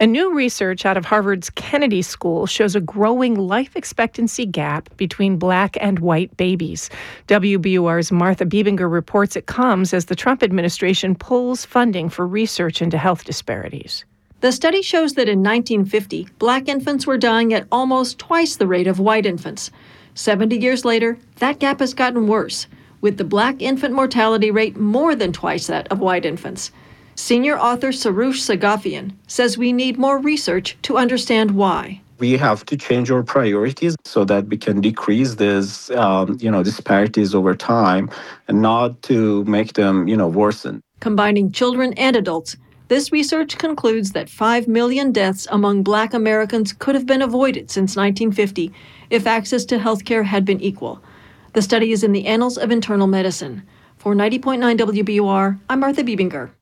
And new research out of Harvard's Kennedy School shows a growing life expectancy gap between black and white babies. WBUR's Martha Biebinger reports it comes as the Trump administration pulls funding for research into health disparities. The study shows that in 1950, black infants were dying at almost twice the rate of white infants. 70 years later, that gap has gotten worse, with the black infant mortality rate more than twice that of white infants. Senior author Sarush Sagafian says we need more research to understand why. We have to change our priorities so that we can decrease these, disparities over time and not to make them, worsen. Combining children and adults, this research concludes that 5 million deaths among black Americans could have been avoided since 1950 if access to health care had been equal. The study is in the Annals of Internal Medicine. For 90.9 WBUR, I'm Martha Biebinger.